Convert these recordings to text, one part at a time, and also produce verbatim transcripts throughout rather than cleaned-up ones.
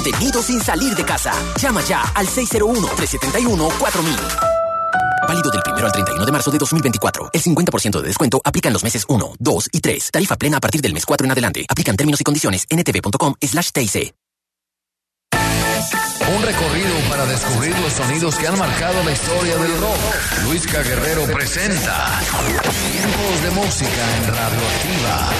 contenido sin salir de casa. Llama ya al seis cero uno, tres siete uno, cuatro mil. Válido del primero al treinta y uno de marzo de dos mil veinticuatro. El cincuenta por ciento de descuento aplica en los meses uno, dos y tres. Tarifa plena a partir del mes cuatro en adelante. Aplican términos y condiciones. N T V punto com slash T I C. Un recorrido para descubrir los sonidos que han marcado la historia del rock. Luisca Guerrero presenta Tiempos de Música en Radioactiva.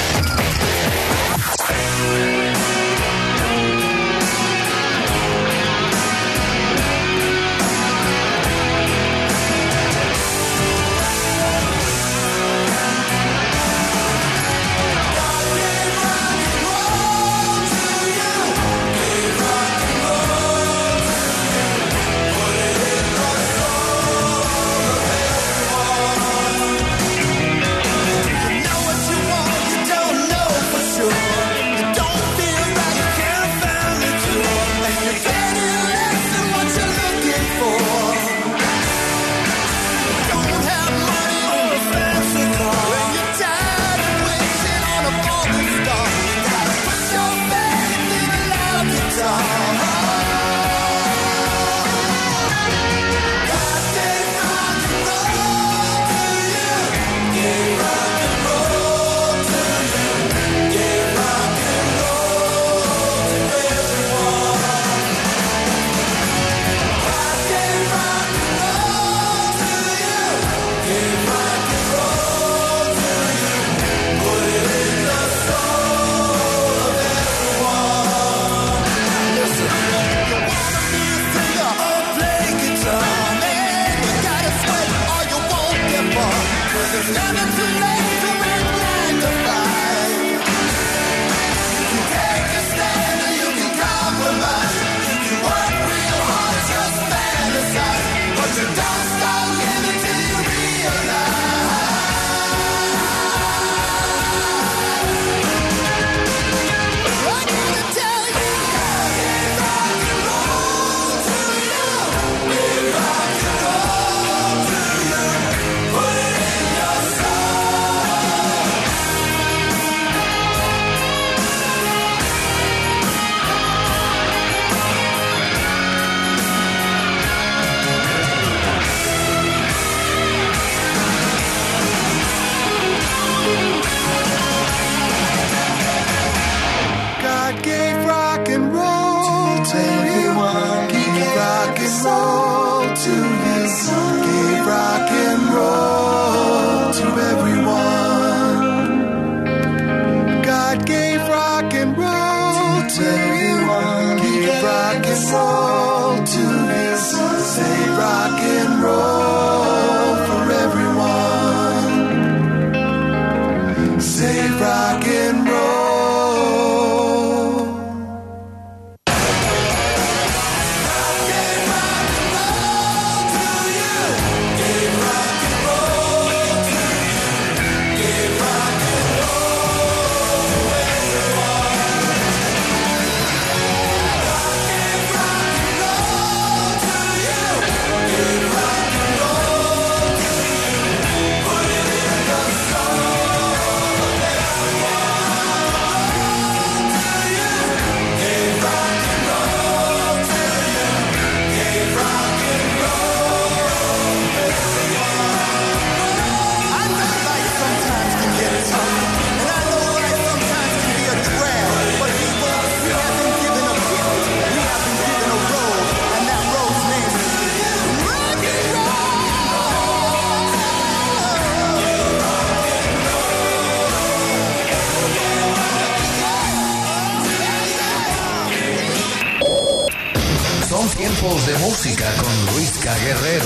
Tiempos de Música con Luisca Guerrero.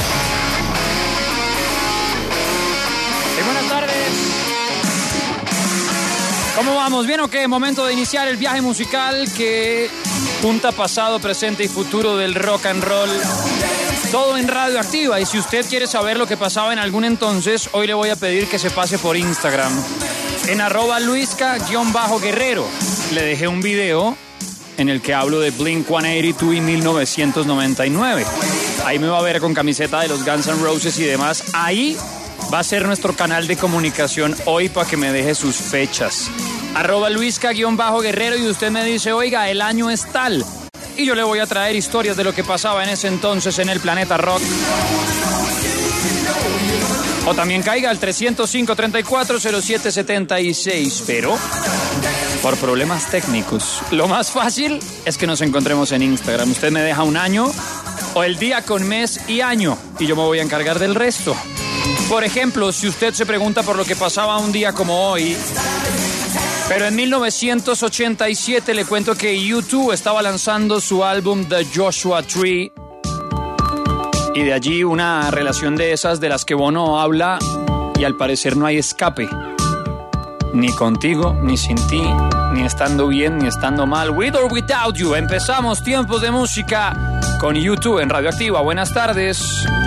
Sí, buenas tardes. ¿Cómo vamos? ¿Bien o qué? Momento de iniciar el viaje musical que junta pasado, presente y futuro del rock and roll. Todo en Radioactiva. Y si usted quiere saber lo que pasaba en algún entonces, hoy le voy a pedir que se pase por Instagram. En arroba Luisca-Guerrero. Le dejé un video en el que hablo de Blink ciento ochenta y dos y mil novecientos noventa y nueve. Ahí me va a ver con camiseta de los Guns N' Roses y demás. Ahí va a ser nuestro canal de comunicación hoy para que me deje sus fechas. Arroba Luisca-Guerrero y usted me dice, oiga, el año es tal. y yo le voy a traer historias de lo que pasaba en ese entonces en el planeta rock. O también caiga al trescientos cinco, treinta y cuatro, cero siete setenta y seis, pero por problemas técnicos. Lo más fácil es que nos encontremos en Instagram. Usted me deja un año o el día con mes y año y yo me voy a encargar del resto. Por ejemplo, si usted se pregunta por lo que pasaba un día como hoy, pero en mil novecientos ochenta y siete le cuento que U dos estaba lanzando su álbum The Joshua Tree. Y de allí una relación de esas de las que Bono habla y al parecer no hay escape. Ni contigo, ni sin ti, ni estando bien, ni estando mal. With or without you. Empezamos Tiempos de Música con U dos en Radioactiva. Buenas tardes.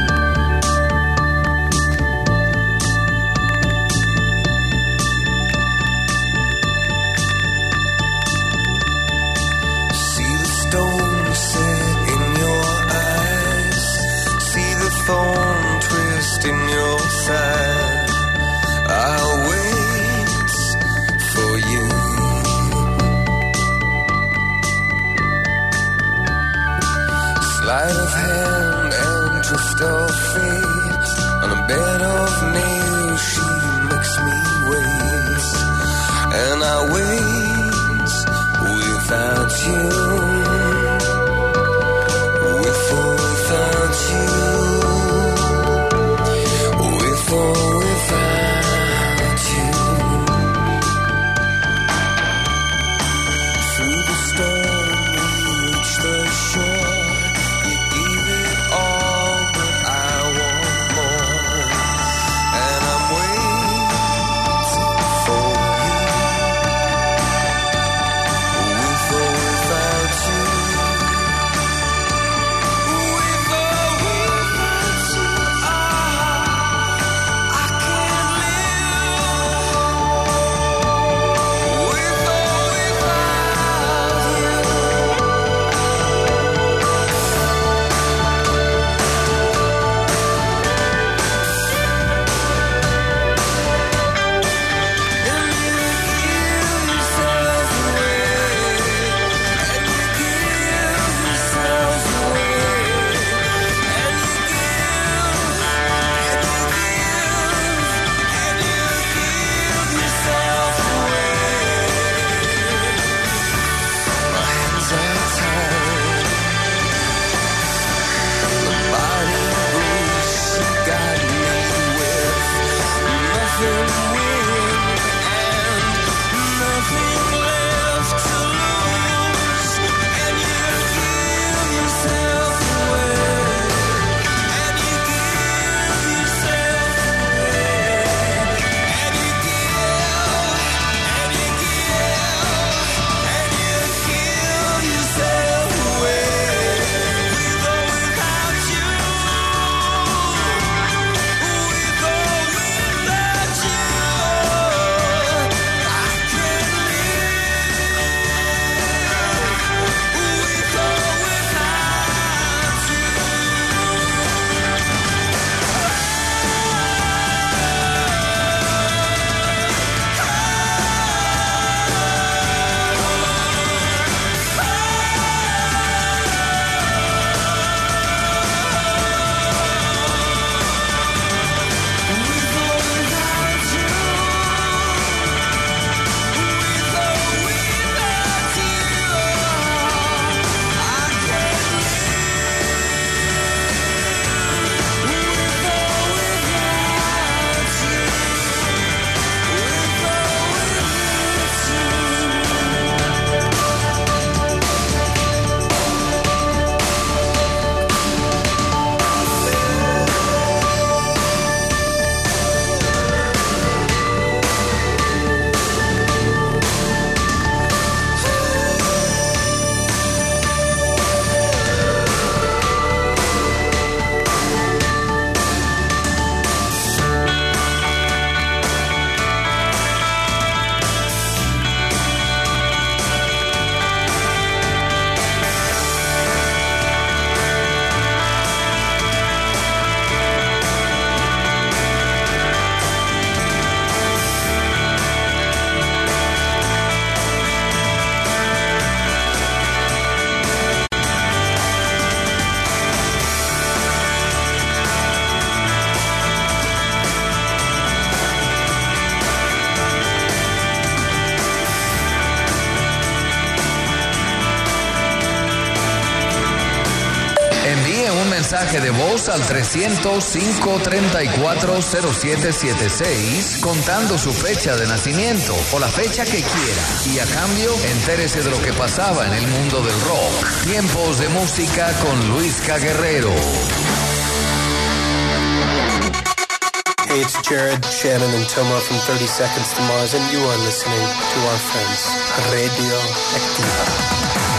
Thorn twist in your side. I'll wait for you. Sleight of hand and twist of fate. On a bed of nails she makes me wait. And I wait without you. With or without you. For without you, through the storm we reached the shore. You gave it all, but I want more, and I'm waiting for you. With or without mensaje de voz al trescientos, cinco treinta y cuatro, cero siete siete seis contando su fecha de nacimiento o la fecha que quiera. Y a cambio, entérese de lo que pasaba en el mundo del rock. Tiempos de música con Luisca Guerrero. Hey, it's Jared, Shannon, and Toma from thirty seconds to Mars, and you are listening to our friends, Radio Activa.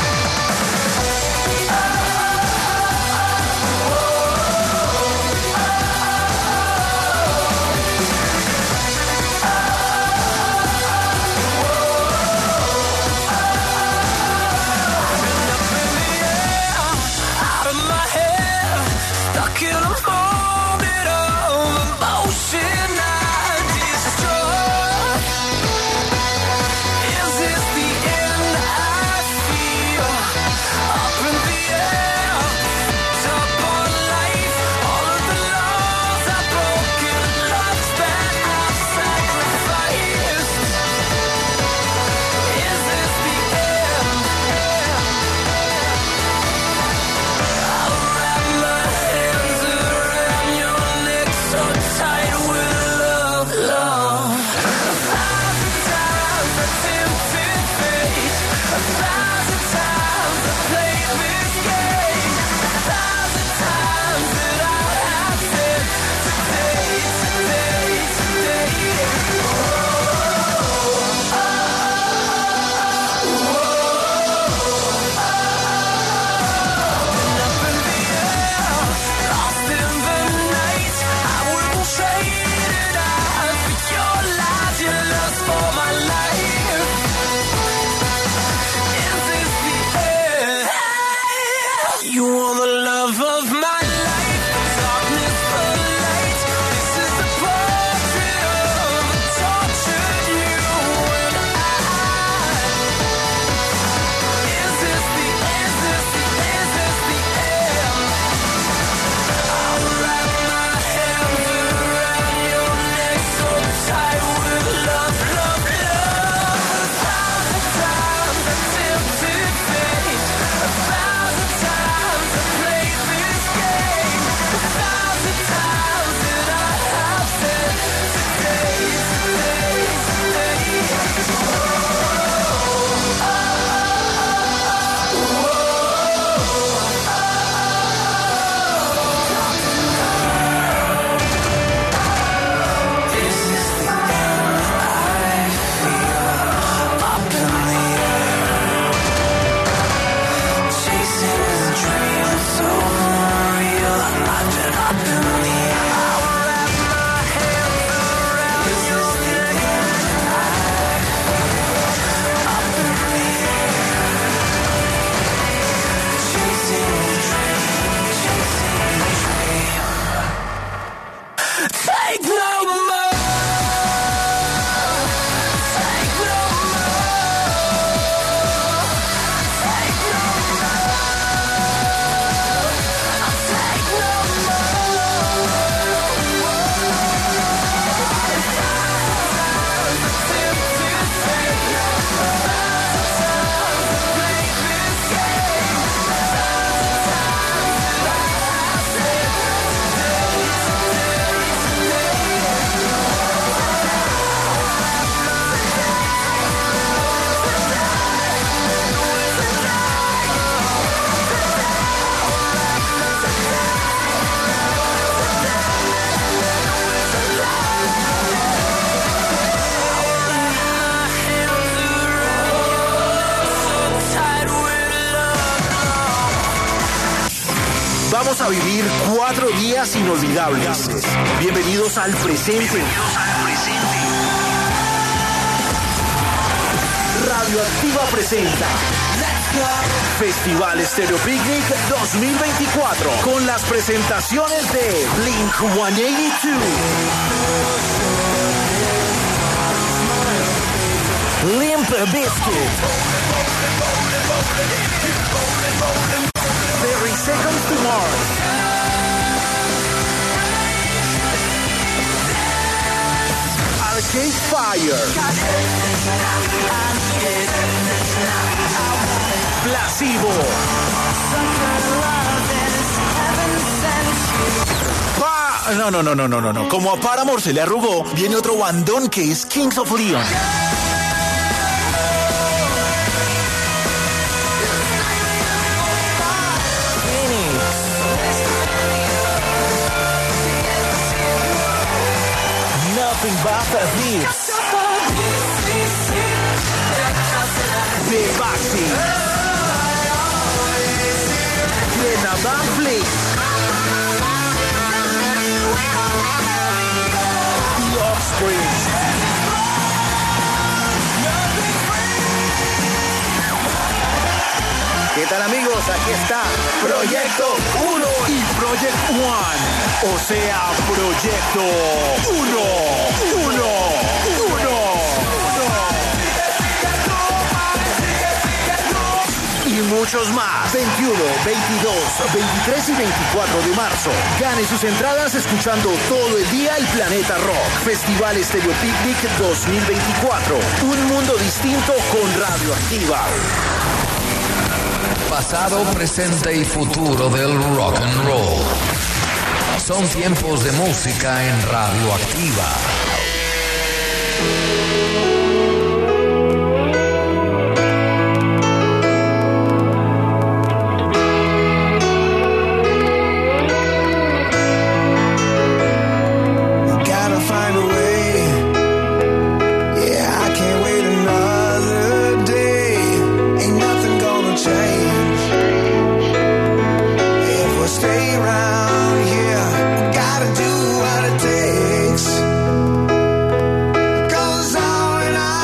Vamos a vivir cuatro días inolvidables. Bienvenidos al presente. Radioactiva presenta Festival Stereo Picnic dos mil veinticuatro con las presentaciones de Blink ciento ochenta y dos, Limp Bizkit, thirty seconds to Mars, Arcade Fire, Placebo, Pa- No, no, no, no, no, no, no. Como a Paramore se le arrugó, viene otro bandón que es Kings of Leon. Nothing but the hits. The Baxi. Grenadine Blitz. The Offspring. ¿Qué tal, amigos? Aquí está Proyecto uno y Project One. O sea, Proyecto uno, uno, uno, uno. Y muchos más. veintiuno, veintidós, veintitrés y veinticuatro de marzo. Gane sus entradas escuchando todo el día el Planeta Rock. Festival Estéreo Picnic dos mil veinticuatro. Un mundo distinto con Radioactiva. Pasado, presente y futuro del rock and roll. Son tiempos de música en Radioactiva. Gotta do what it takes. 'Cause all in all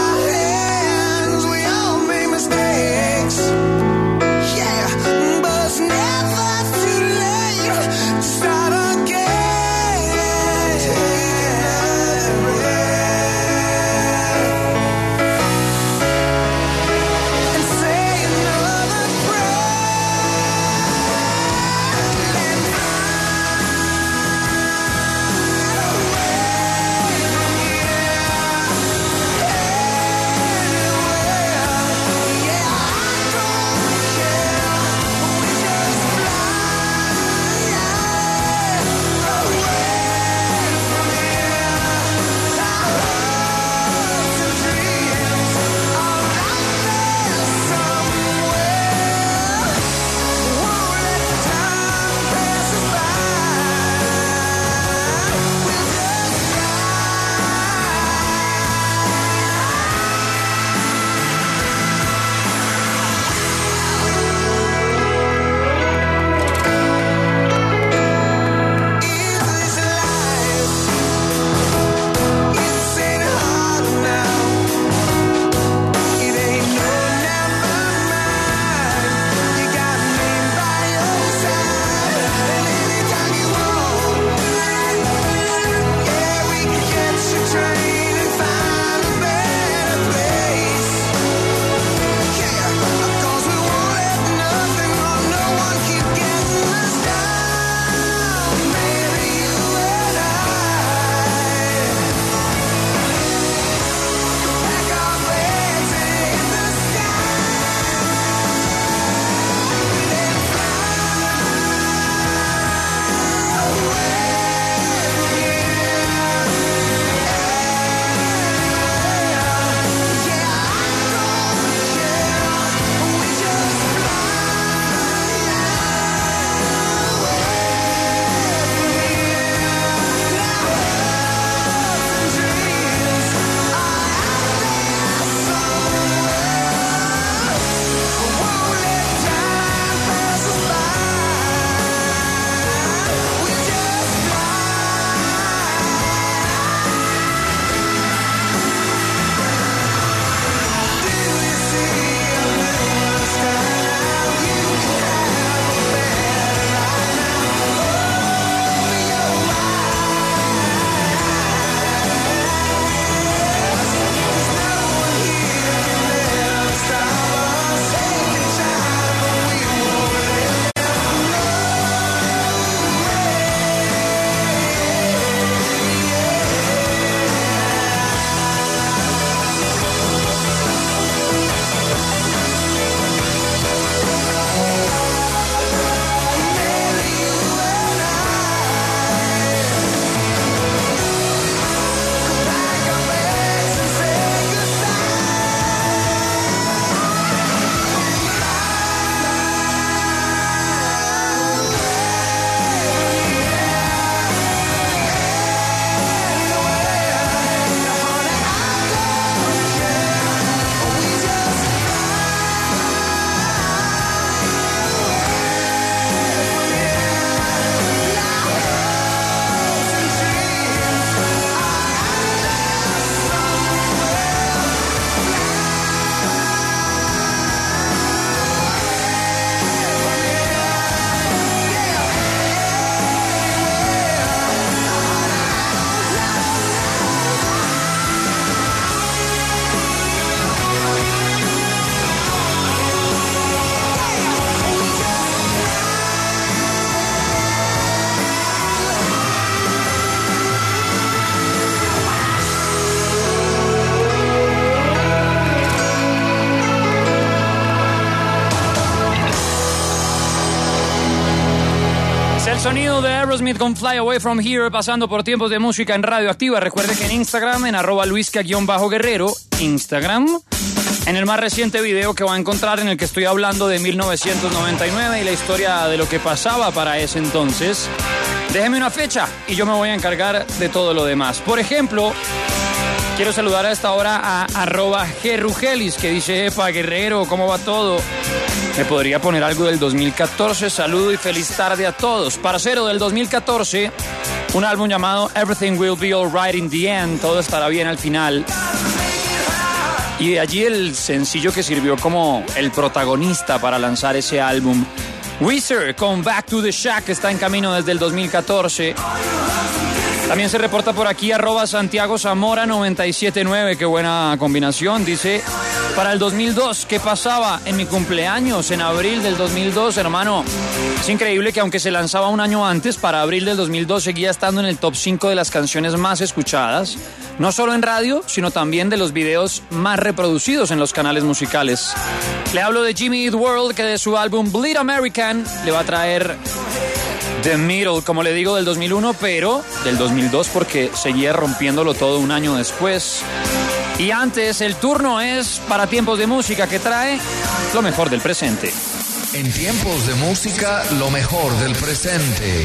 El sonido de Aerosmith con Fly Away From Here, pasando por tiempos de música en Radioactiva. Recuerde que en Instagram, en arroba luisca-guerrero, Instagram, en el más reciente video que va a encontrar, en el que estoy hablando de mil novecientos noventa y nueve y la historia de lo que pasaba para ese entonces, déjeme una fecha y yo me voy a encargar de todo lo demás. Por ejemplo, quiero saludar a esta hora a arroba Gerrugelis, que dice: epa, guerrero, ¿cómo va todo? ¿Me podría poner algo del dos mil catorce? Saludo y feliz tarde a todos. Parcero, del dos mil catorce, un álbum llamado Everything Will Be Alright in the End, todo estará bien al final. Y de allí el sencillo que sirvió como el protagonista para lanzar ese álbum. Weezer con Back to the Shack está en camino desde el dos mil catorce. También se reporta por aquí arroba Santiago Zamora noventa y siete nueve, qué buena combinación. Dice: para el dos mil dos, ¿qué pasaba en mi cumpleaños? En abril del dos mil dos, hermano. Es increíble que aunque se lanzaba un año antes, para abril del dos mil dos seguía estando en el top cinco de las canciones más escuchadas. No solo en radio, sino también de los videos más reproducidos en los canales musicales. Le hablo de Jimmy Eat World, que de su álbum Bleed American le va a traer The Middle, como le digo, del dos mil uno, pero del dos mil dos porque seguía rompiéndolo todo un año después. Y antes, el turno es para Tiempos de Música, que trae lo mejor del presente. En Tiempos de Música, lo mejor del presente.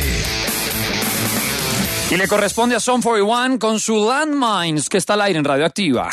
Y le corresponde a Sum cuarenta y uno con su Landmines, que está al aire en Radioactiva.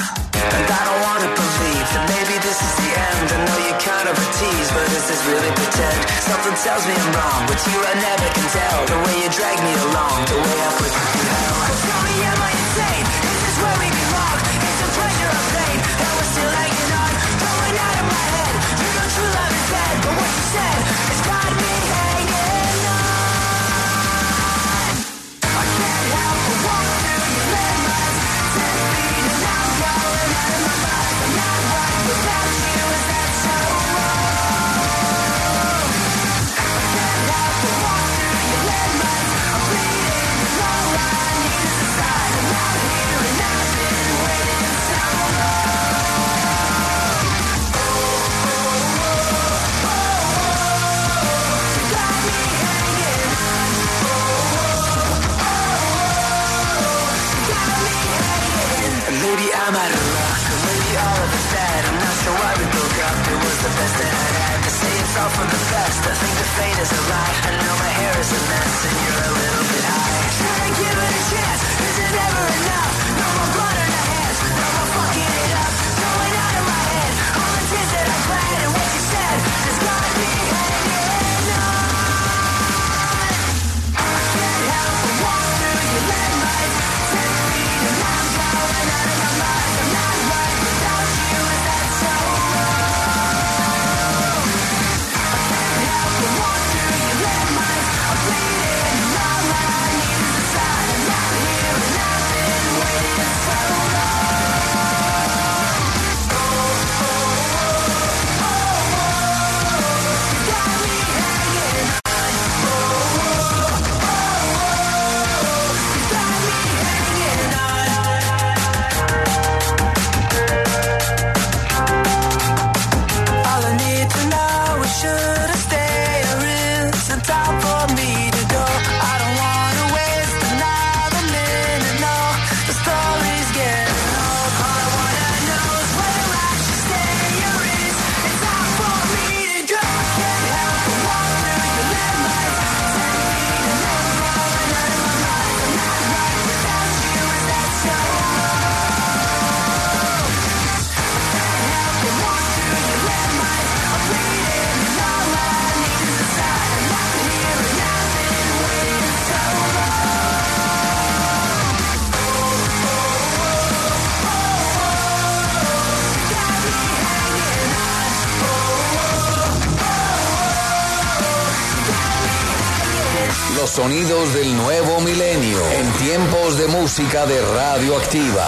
I'm out of luck, or maybe all of it's bad. I'm not sure why we broke up, it was the best that I had. To say it's all for the best, I think the fate is a lie. I know my hair is a mess and you're a little bit high. Try to give it a chance, is it ever enough? No more blood in our hands, no more fucking it up. Going out of my head, all the tears that I cried and what you said has got me hanging on. I can't help but walk through your landmines, ten feet and I'm going out of my mind. I'm not right without you, is that so wrong? I can't help but walk through your landmines. I'm bleeding and all I need is a sign. I'm not here and I've been waiting so long. Oh, oh, oh, oh, oh, you got me hanging on. Oh, oh, oh, oh, you got me hanging on. All I need to know is should I stay or is it time for me to go? I don't wanna waste another minute, no. The story's getting old. All I wanna know is whether I should stay or is it time for me to go? I can't help but walk through your landmines, ten feet and I'm going out of my mind. I'm not right without you, is that so wrong? I can't help but walk through your landmines. I'm bleeding and all I need is a sign. I'm not here and I've been waiting so long. Oh, oh, oh, oh, you got me hanging on. Oh, oh, oh, you got me hanging. Los sonidos del nuevo milenio. En Tiempos de Música de Radioactiva.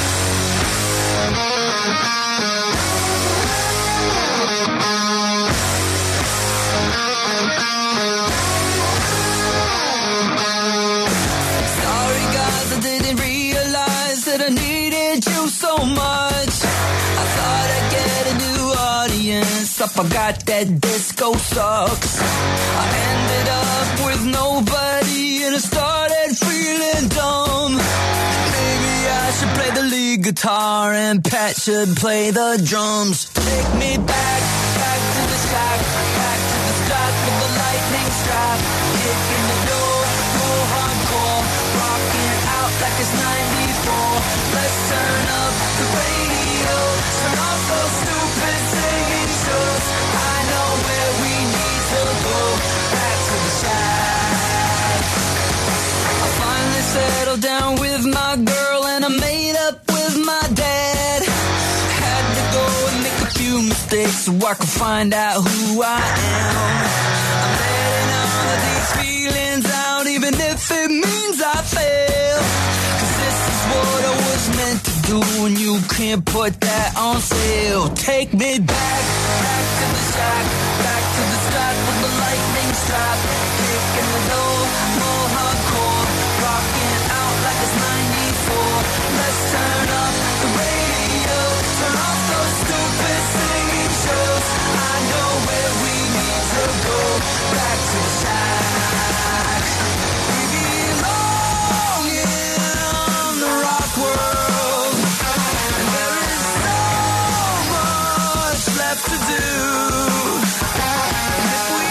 Sorry guys, I didn't realize that I needed you so much. I thought I'd get a new audience. I forgot that disco sucks. I ended up up with nobody and I started feeling dumb. Maybe I should play the lead guitar and Pat should play the drums. Take me back, back to the shack, back to the start with the lightning strap. Kicking the door, go hardcore, rocking out like it's ninety-four. Let's turn up the radio, turn off those stupid singing shows. I know where we need to go, back to the shack. I finally settled down with my girl and I made up with my dad. Had to go and make a few mistakes so I could find out who I am. I'm letting all of these feelings out even if it means I fail. Cause this is what I was meant to do and you can't put that on sale. Take me back, back to the shack, back to the start with the lightning strap. Kicking the door, more hardcore, rocking out like it's ninety-four. Let's turn up the radio, turn off those stupid singing shows. I know where we need to go, back to the shack. We belong in the rock world, and there is so much left to do. And if we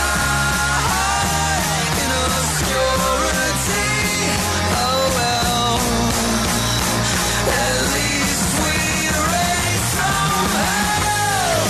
die in obscurity, oh well, at least we raise some hell.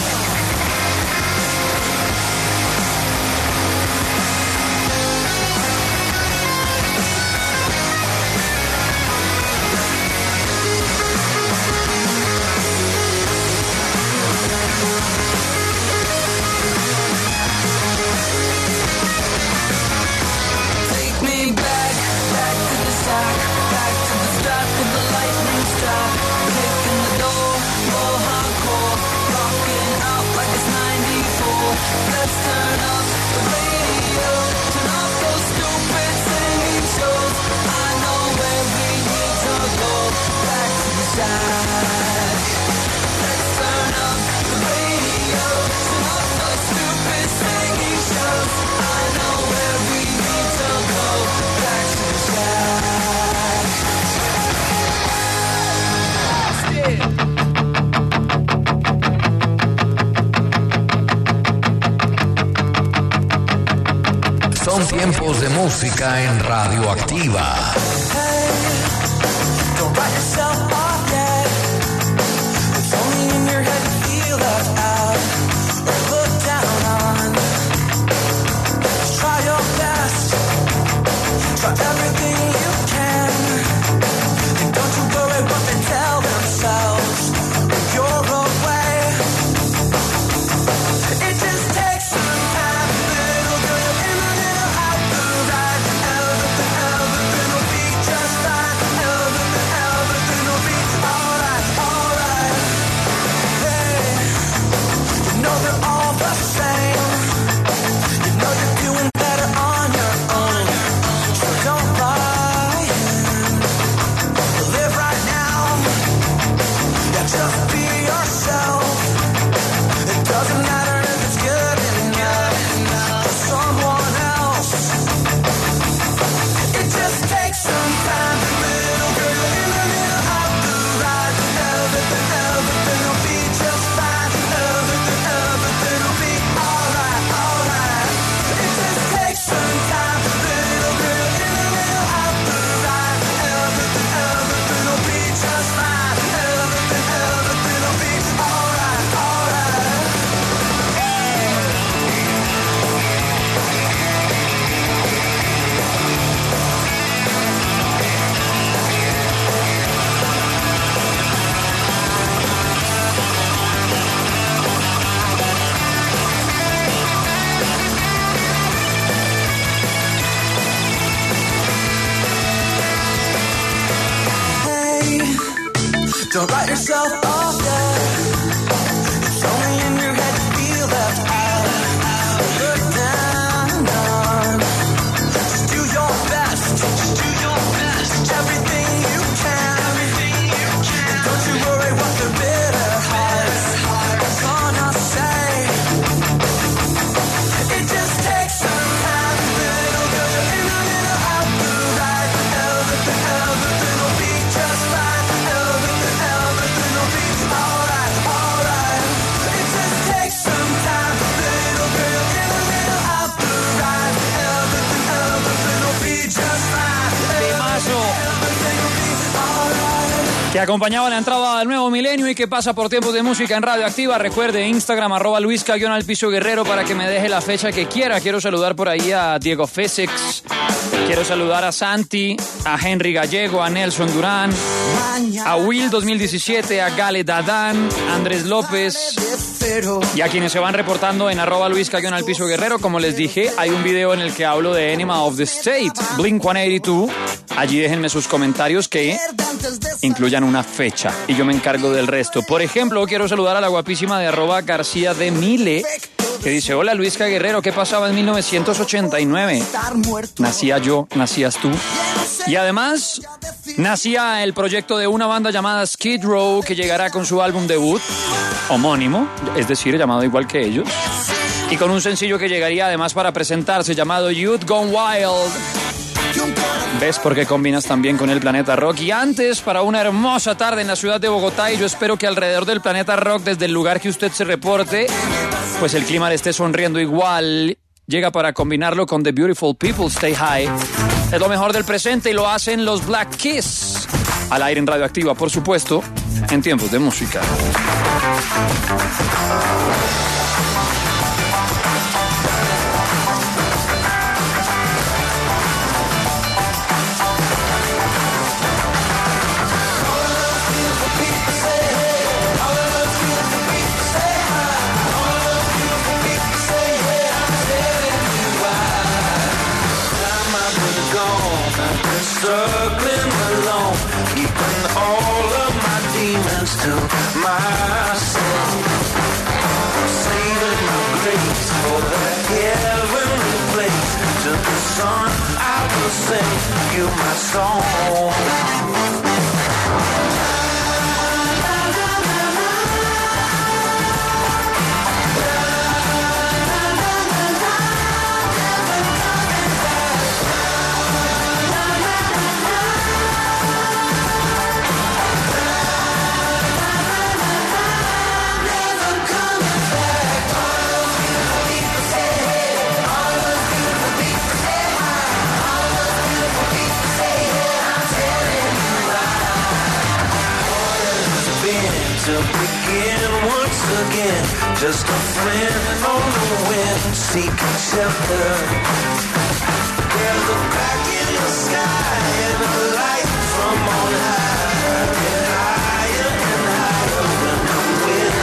Take me back, back to the shack, back to the start with the lightning strap. Kicking the door, more hardcore, rocking out like it's ninety-four. Let's turn up the radio, turn off those stupid singing shows. I know where we need to go, back to the shack. Let's turn up the radio, turn off those stupid singing shows. I know where we need to go, back to the shack. Son tiempos de música en Radioactiva. Don't write yourself off yet. It's only in your head you feel left out or looked down on. Just try your best. Try everything you can. And don't you worry what they tell themselves when you're away. It just takes some time, little girl, in a little out the right. Everything, everything will be just fine. Everything, everything will be alright, alright. Hey, you know they're all the same. You know you're doing better on your own. So don't lie and live right now. Yeah, just be yourself. It doesn't matter if it's good enough for someone else. It just takes some time, little girl, in a little out the right. Everything, everything will be just fine. Everything, everything will be alright, alright. It just takes some time, little girl, in a little out the right. Everything, everything will be just fine. Everything, everything will be alright, alright. Hey, don't write yourself off yet. It's only in your head you feel left out. Look down on. Just do your best. Just do your best. Everything you can. Everything you can. Don't you worry what the bitter hearts are gonna say. It just takes some time, little que acompañaba la entrada del nuevo milenio y que pasa por tiempos de música en Radioactiva. Recuerde, Instagram, arroba Luisca guión al piso guerrero para que me deje la fecha que quiera. Quiero saludar por ahí a Diego Fesex, quiero saludar a Santi, a Henry Gallego, a Nelson Durán, a Will dos mil diecisiete, a Gale Dadán, a Andrés López y a quienes se van reportando en arroba Luisca guión al piso guerrero. Como les dije, hay un video en el que hablo de Enema of the State, Blink ciento ochenta y dos. Allí déjenme sus comentarios que incluyan una fecha y yo me encargo del resto. Por ejemplo, quiero saludar a la guapísima de arroba García de Mile, que dice: hola Luisca Guerrero, ¿qué pasaba en mil novecientos ochenta y nueve? Nacía yo, nacías tú. Y además, nacía el proyecto de una banda llamada Skid Row, que llegará con su álbum debut, homónimo, es decir, llamado igual que ellos, y con un sencillo que llegaría además para presentarse, llamado Youth Gone Wild. ¿Ves por qué combinas también con el Planeta Rock? Y antes, para una hermosa tarde en la ciudad de Bogotá, y yo espero que alrededor del Planeta Rock, desde el lugar que usted se reporte, pues el clima le esté sonriendo igual. Llega para combinarlo con The Beautiful People, Stay High. Es lo mejor del presente y lo hacen los Black Keys. Al aire en Radioactiva, por supuesto, en tiempos de música. Circling alone, keeping all of my demons to myself, saving my grace for the heavenly place. To the sun I will sing you my song. To begin once again, just a friend on the wind, seeking shelter. There's a crack in the sky and a light from on high, get higher and higher when the wind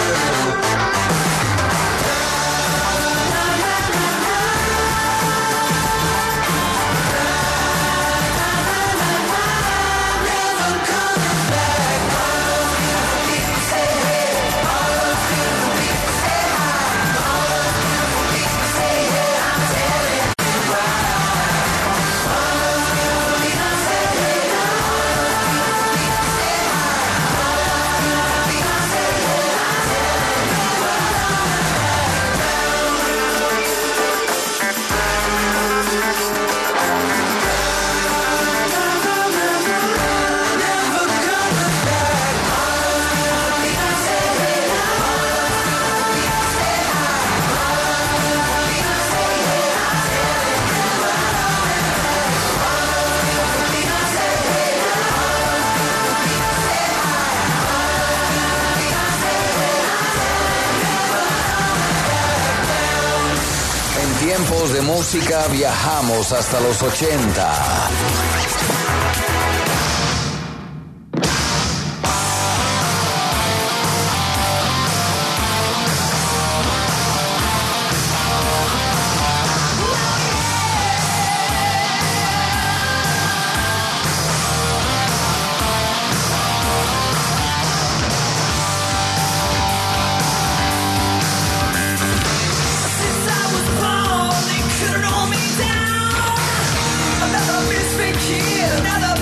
Tiempos de música, viajamos hasta los ochenta. Another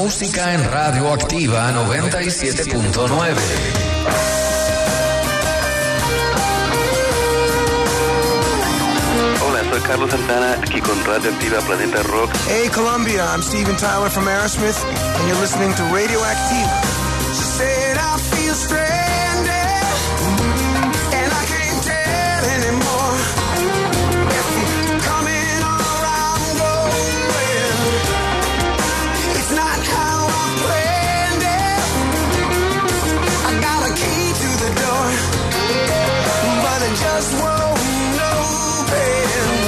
música en Radio Activa noventa y siete punto nueve. Hola, soy Carlos Santana, aquí con Radio Activa Planeta Rock. Hey Colombia, I'm Steven Tyler from Aerosmith, and you're listening to Radio Activa. She said I feel stranded, and I can't tell anymore. If I'm coming or I'm going, it's not how I planned it. I got a key to the door, but it just won't open.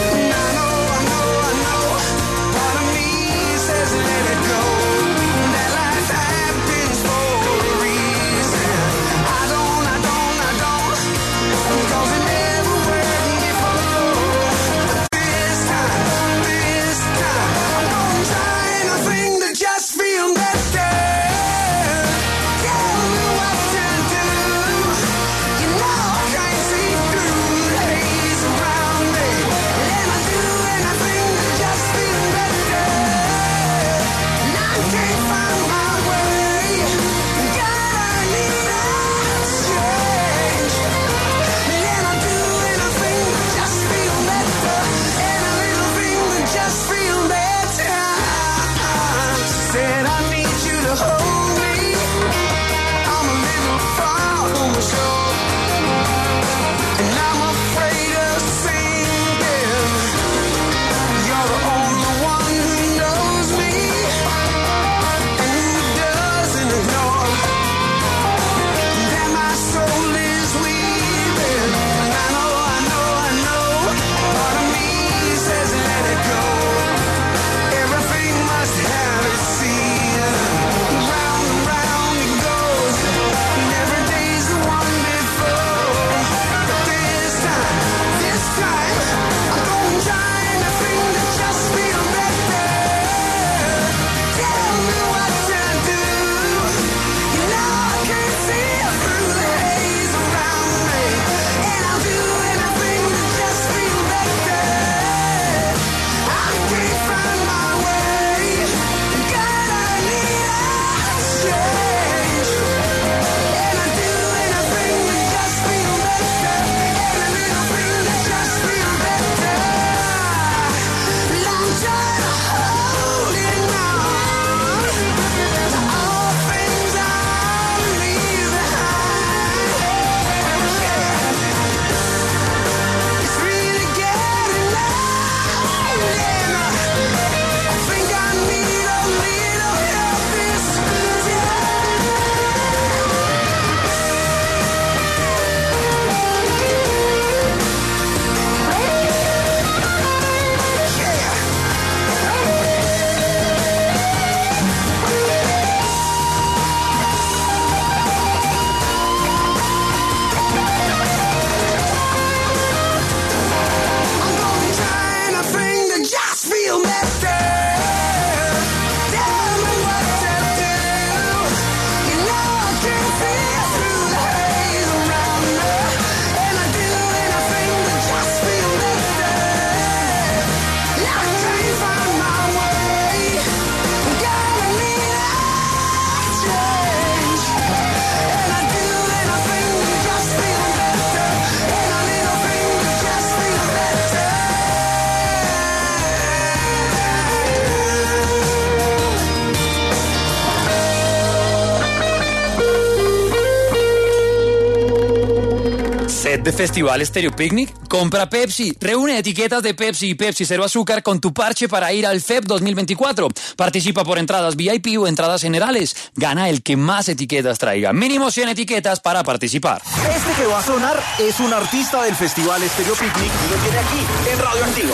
De Festival Stereo Picnic, compra Pepsi, reúne etiquetas de Pepsi y Pepsi Cero Azúcar con tu parche para ir al F E P dos mil veinticuatro. Participa por entradas V I P o entradas generales. Gana el que más etiquetas traiga. Mínimo cien etiquetas para participar. Este que va a sonar es un artista del Festival Stereo Picnic y lo tiene aquí en Radio Activa.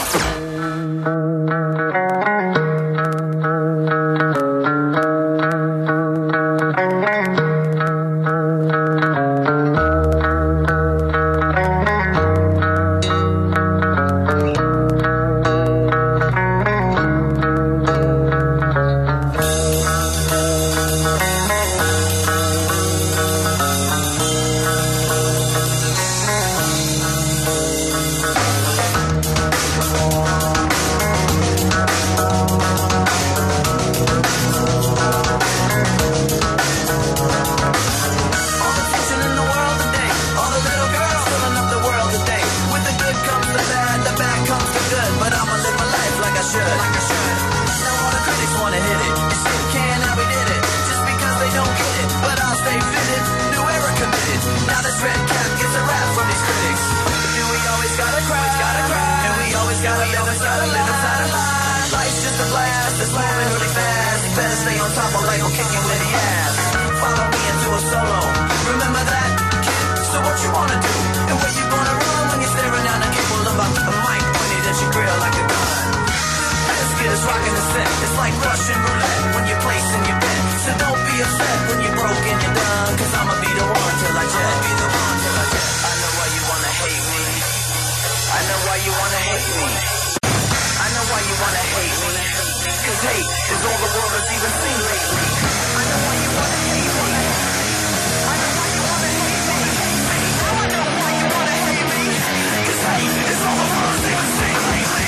should. Now all the critics wanna hit it. And shit can't how we did it. Just because they don't get it. But I'll stay fitted. New era committed. Now this red cap gets a rap from these critics. Do we always gotta cry? Gotta cry. And we always gotta live inside a little side of life. Life's just a blast. It's moving really fast. Better stay on top of life or kick you in the ass. Follow me into a solo. Remember that, kid? So what you wanna do? And where you gonna run when you're staring down the cable of a, a mic pointed at your grill like a gun? This kid is rocking the set. It's like Russian roulette when you're placing your bet. So don't be upset when you're broke and you're done. Cause I'ma be the one till I jet. I'ma be the one till I jet. I know why you wanna hate me. I know why you wanna hate me. I know why you wanna hate me. Cause hate is all the world has even seen lately. I know why you wanna hate me. I know why you wanna hate me. Now I know why you wanna hate me. Cause hate is all the world has even seen lately.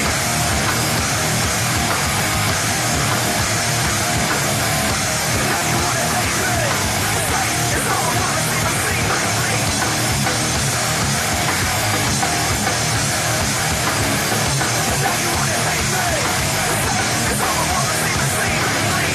Now you wanna hate me. Cause hate is all the world has even seen lately. Now you wanna hate me. It's all the world has even seen lately.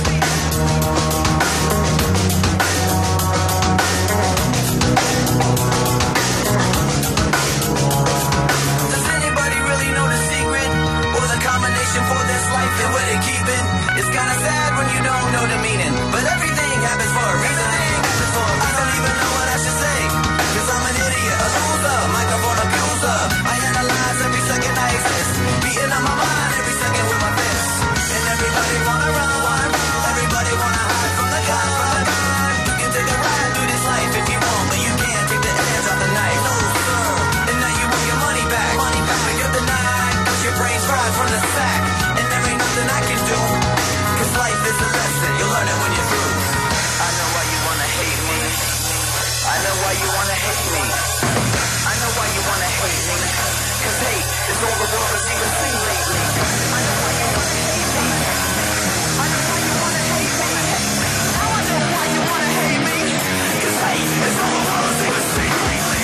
Does anybody really know the secret? Or the combination for this life and where they keep it? It's kinda sad when you don't know the meaning. But everything happens for a reason. I don't even know what I should say. Cause I'm an idiot, a loser, microphone abuser. I analyze every second I exist. Beating on my mind every second with my fists. And everybody wanna run, wanna run. Everybody wanna hide from the gun. You can take a ride through this life if you want, but you can't take the edge off the knife. No, sir. And now you want your money back. Money back. But you're denied, cause your brain's fried from the sack. And there ain't nothing I can do. Cause life is a lesson, you'll learn it when you're through. I know why you wanna hate me. I know why you wanna hate me. I know why you wanna hate me. Cause hate is all the world has even seen lately. I know why you wanna hate me. I know why you wanna hate me. Now I know why you wanna hate me. Cause hate is all the world has even seen lately.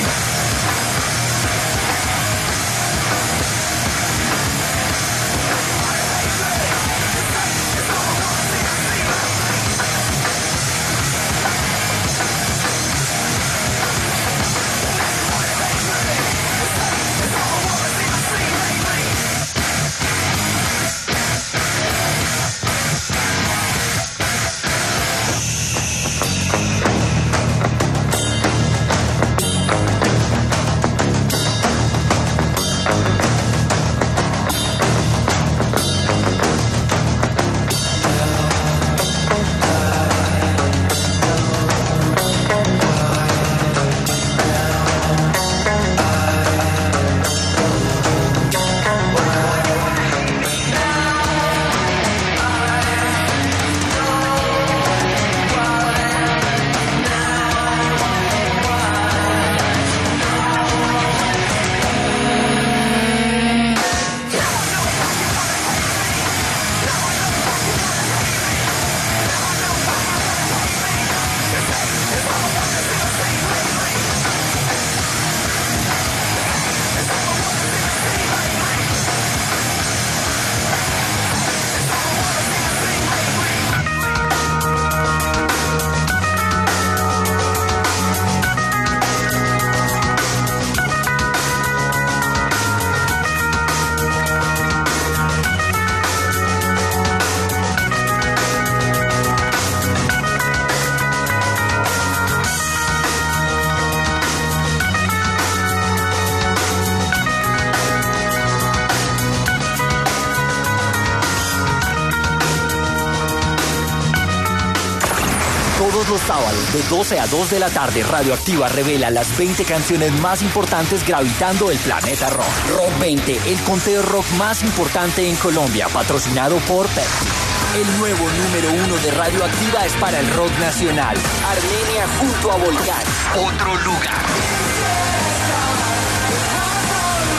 Todos los sábados de doce a dos de la tarde, Radioactiva revela las veinte canciones más importantes gravitando el planeta rock. Rock veinte, el conteo rock más importante en Colombia, patrocinado por Pepsi. El nuevo número uno de Radioactiva es para el rock nacional. Armenia junto a Volcán. Otro lugar.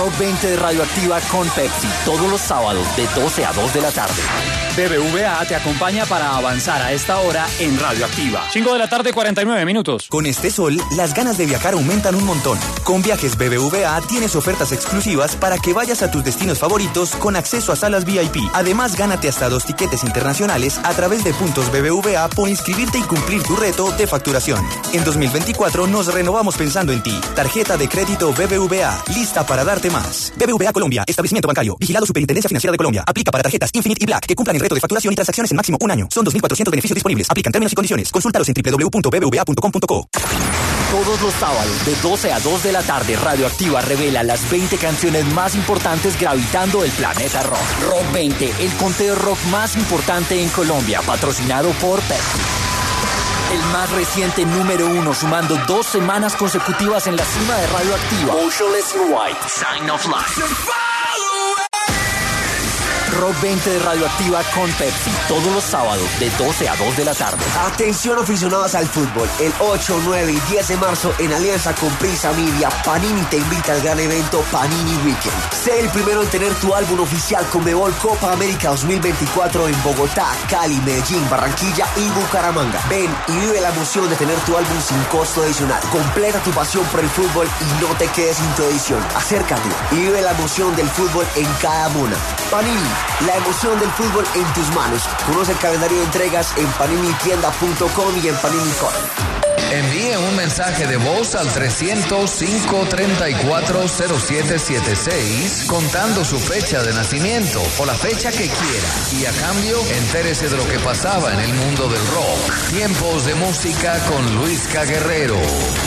Rock veinte de Radioactiva con Pepsi, todos los sábados de doce a dos de la tarde. B B V A te acompaña para avanzar a esta hora en Radioactiva. cinco de la tarde, cuarenta y nueve minutos. Con este sol, las ganas de viajar aumentan un montón. Con Viajes B B V A tienes ofertas exclusivas para que vayas a tus destinos favoritos con acceso a salas V I P. Además, gánate hasta dos tiquetes internacionales a través de puntos B B V A por inscribirte y cumplir tu reto de facturación. En dos mil veinticuatro nos renovamos pensando en ti. Tarjeta de crédito B B V A, lista para darte más. B B V A Colombia, establecimiento bancario, vigilado Superintendencia Financiera de Colombia. Aplica para tarjetas Infinite y Black que cumplan el reto de facturación y transacciones en máximo un año. Son dos mil cuatrocientos beneficios disponibles. Aplican términos y condiciones. Consúltalos en doble u doble u doble u punto b b v a punto com punto co. Todos los sábados de doce a dos de la tarde, Radioactiva revela las veinte canciones más importantes gravitando el planeta rock. Rock veinte, el conteo rock más importante en Colombia, patrocinado por Pepsi. El más reciente número uno, sumando dos semanas consecutivas en la cima de Radioactiva. Motionless in White, Sign of Life. Rock veinte de Radioactiva con Pepsi, todos los sábados de doce a dos de la tarde. Atención aficionados al fútbol, el ocho, nueve y diez de marzo en alianza con Prisa Media, Panini te invita al gran evento Panini Weekend. Sé el primero en tener tu álbum oficial Conmebol Copa América dos mil veinticuatro en Bogotá, Cali, Medellín, Barranquilla y Bucaramanga. Ven y vive la emoción de tener tu álbum sin costo adicional. Completa tu pasión por el fútbol y no te quedes sin tu edición. Acércate y vive la emoción del fútbol en cada mona. Panini, la emoción del fútbol en tus manos. Conoce el calendario de entregas en panini tienda punto com y en Panini Core. Envíe un mensaje de voz al trescientos, cinco treinta y cuatro, cero siete siete seis contando su fecha de nacimiento o la fecha que quiera. Y a cambio, entérese de lo que pasaba en el mundo del rock. Tiempos de música con Luisca Guerrero.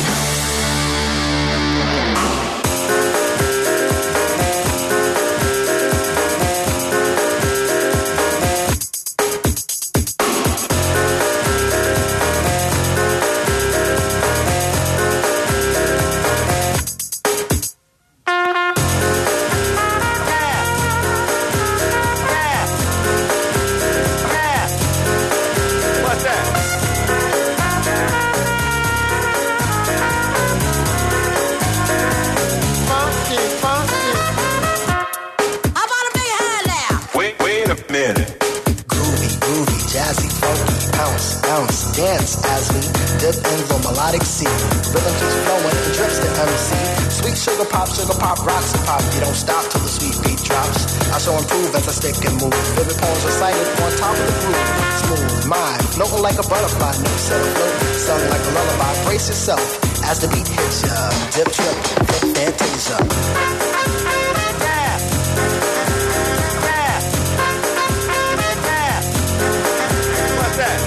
Yourself as the beat hits ya. Dip, trip, flip, fantasia. What's that?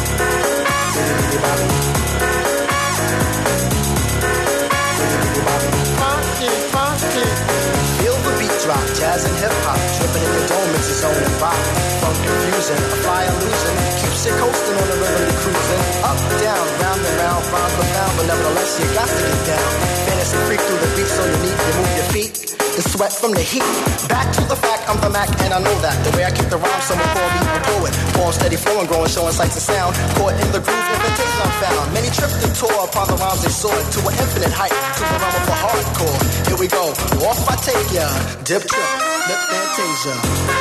Funky, funky. Feel the beat drop, jazz and hip hop, tripping in your dome, it's its own vibe. Funk confusion, a flyer losing, keeps you coasting on the rhythm you're cruising. Up, down, round and round, frown profound, but nevertheless you got to get down. Fantasy freak through the beat, so you need to move your feet. The sweat from the heat. Back to the fact, I'm the Mac, and I know that. The way I kick the rhyme, someone call me a poet. Form steady flowing, growing, showing sights and sound. Caught in the groove, invitation I'm found. Many tripped and tore upon the rhymes they soared to an infinite height, to the realm of the hardcore. Here we go, off I take ya. Dip, trip, flip, fantasia.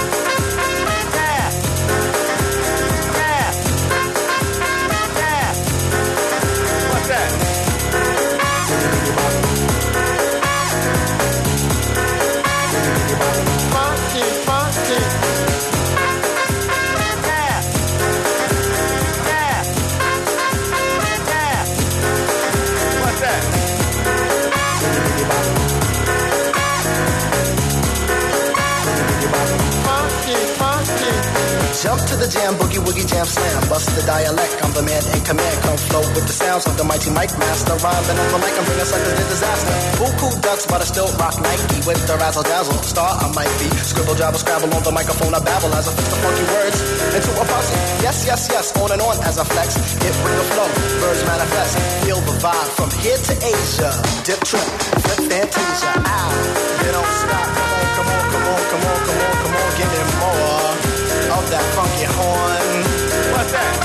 Jump to the jam, boogie woogie jam slam. Bust the dialect, I'm the man in command. Come flow with the sounds of the mighty mic master. Rhyming on the mic, I'm bringing suckers to disaster. Buku ducks, but I still rock Nike with the razzle dazzle. Star I might be. Scribble, jabble, scrabble on the microphone. I babble as I fix the funky words into a puzzle. Yes, yes, yes, on and on as I flex. Hit with the flow, birds manifest. Feel the vibe from here to Asia. Dip, trip, flip, fantasia. Ow, you don't stop. Come on, come on, come on, come on, come on, come on. Give me more of that funky horn. What's that?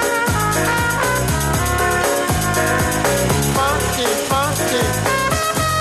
Funky, funky.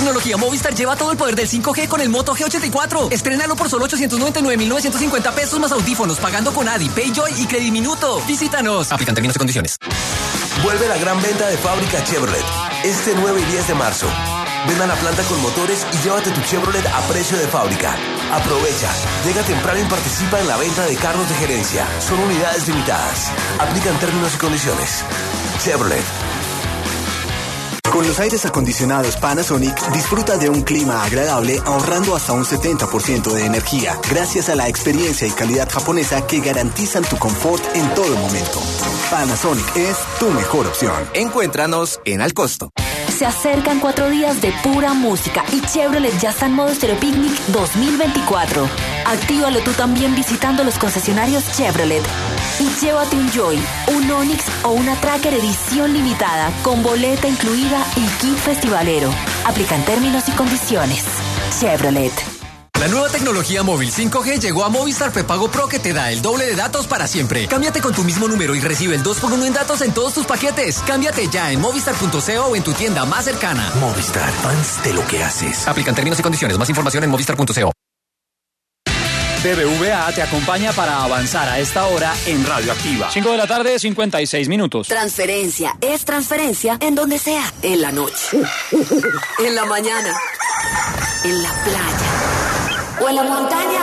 tecnología Movistar lleva todo el poder del cinco G con el Moto G ochenta y cuatro. Estrénalo por solo ochocientos noventa y nueve mil novecientos cincuenta pesos más audífonos, pagando con Adi, PayJoy y Crediminuto. Visítanos. Aplican términos y condiciones. Vuelve la gran venta de fábrica Chevrolet este nueve y diez de marzo. Ven a la planta con motores y llévate tu Chevrolet a precio de fábrica. Aprovecha, llega temprano y participa en la venta de carros de gerencia. Son unidades limitadas. Aplican términos y condiciones. Chevrolet. Con los aires acondicionados Panasonic, disfruta de un clima agradable ahorrando hasta un setenta por ciento de energía, gracias a la experiencia y calidad japonesa que garantizan tu confort en todo momento. Panasonic es tu mejor opción. Encuéntranos en Al Costo. Se acercan cuatro días de pura música y Chevrolet ya está en modo Stereo Picnic dos mil veinticuatro. Actívalo tú también visitando los concesionarios Chevrolet. Y llévate un Joy, un Onix o una Tracker edición limitada con boleta incluida y kit festivalero. Aplican términos y condiciones. Chevrolet. La nueva tecnología móvil cinco G llegó a Movistar Prepago Pro, que te da el doble de datos para siempre. Cámbiate con tu mismo número y recibe el dos por uno en datos en todos tus paquetes. Cámbiate ya en movistar punto co o en tu tienda más cercana. Movistar, fans de lo que haces. Aplican términos y condiciones. Más información en movistar punto co. B B V A te acompaña para avanzar a esta hora en Radioactiva. cinco de la tarde, cincuenta y seis minutos. Transferencia es transferencia en donde sea. En la noche, en la mañana, en la playa o en la montaña.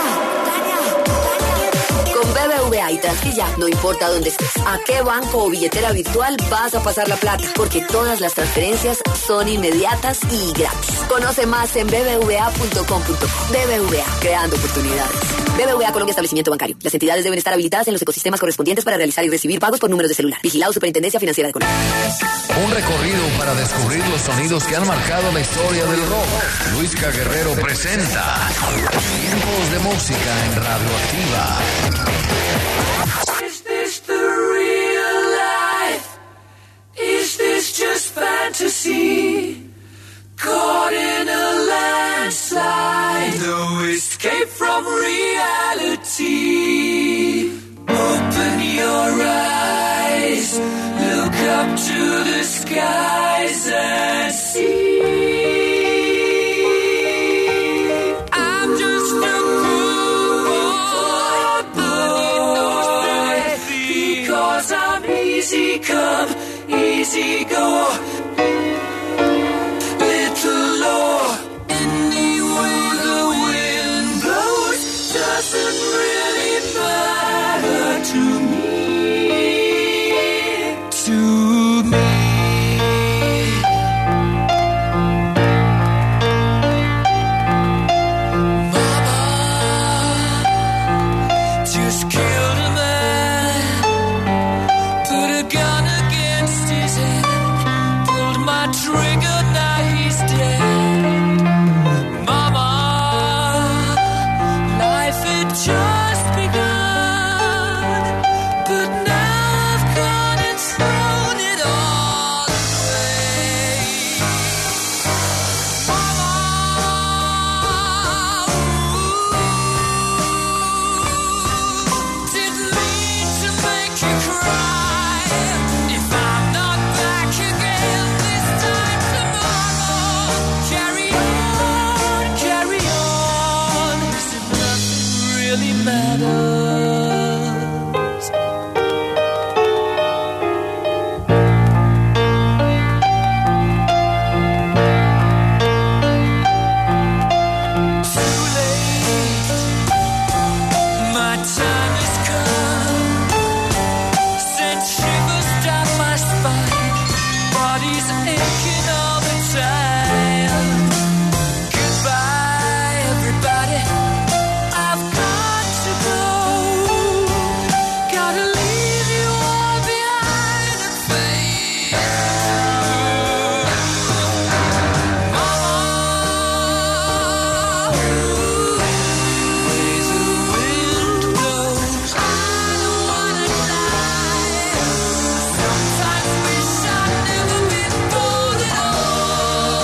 Con B B V A y Transquilla, no importa dónde estés, a qué banco o billetera virtual vas a pasar la plata, porque todas las transferencias son inmediatas y gratis. Conoce más en b b v a punto com punto co. B B V A, creando oportunidades. B B V A Colombia Establecimiento Bancario. Las entidades deben estar habilitadas en los ecosistemas correspondientes para realizar y recibir pagos por números de celular. Vigilado Superintendencia Financiera de Colombia. Un recorrido para descubrir los sonidos que han marcado la historia del rock. Luisca Guerrero presenta Tiempos de Música en Radioactiva. Is this the real life? Is this just fantasy? Caught in a landslide, no escape from reality. Open your eyes, look up to the skies and see. I'm just a poor boy, because I'm easy come, easy